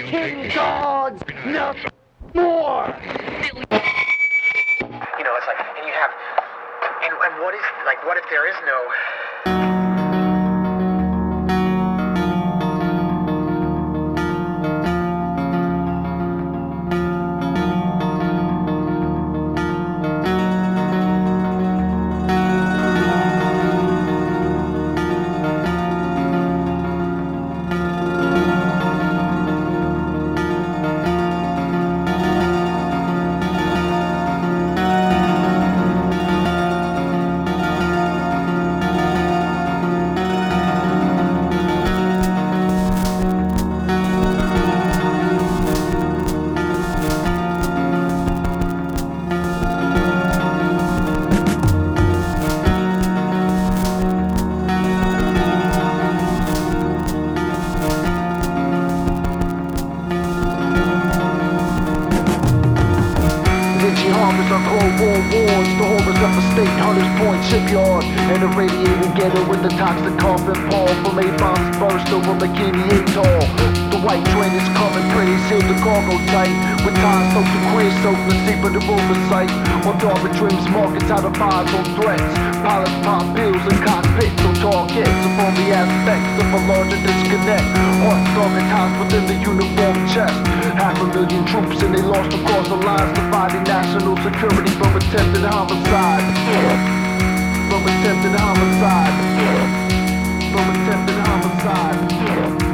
King dogs, nothing more. You know, it's like, and you have, and what is, like, what if there is no... Harvest on Cold War wars, the horrors of a state, Hunters Point shipyard, and a radiated ghetto with the toxic coffin fall from A-bombs burst over Bikini Atoll. The white train is coming, pretty sealed the cargo tight, with time soaked to queer soaked the secret of oversight. On Darwin dreams, markets out of eyes on threats, pilots pop pills and cockpits on targets upon the aspects of a larger disconnect. Hearts organized within the uniform chest, 500,000 troops and they lost across the lines, dividing national security from attempted homicide. From attempted homicide. From attempted homicide.